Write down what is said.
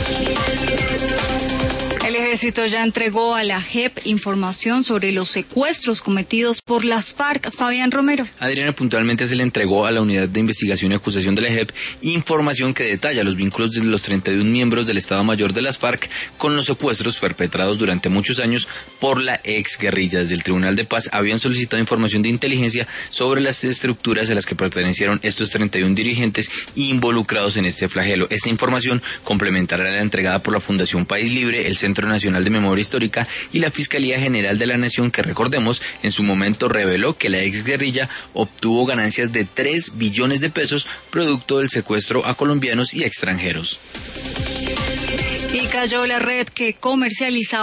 El ejército ya entregó a la JEP información sobre los secuestros cometidos por las FARC. Fabián Romero. Adriana, puntualmente se le entregó a la Unidad de Investigación y Acusación de la JEP información que detalla los vínculos de los 31 miembros del Estado Mayor de las FARC con los secuestros perpetrados durante muchos años por la exguerrilla. Desde el Tribunal de Paz habían solicitado información de inteligencia sobre las estructuras a las que pertenecieron estos 31 dirigentes involucrados en este flagelo. Esta información complementará la entregada por la Fundación País Libre, el Centro Nacional de Memoria Histórica y la Fiscalía General de la Nación, que, recordemos, en su momento reveló que la exguerrilla obtuvo ganancias de 3 billones de pesos producto del secuestro a colombianos y extranjeros. Y cayó la red que comercializaba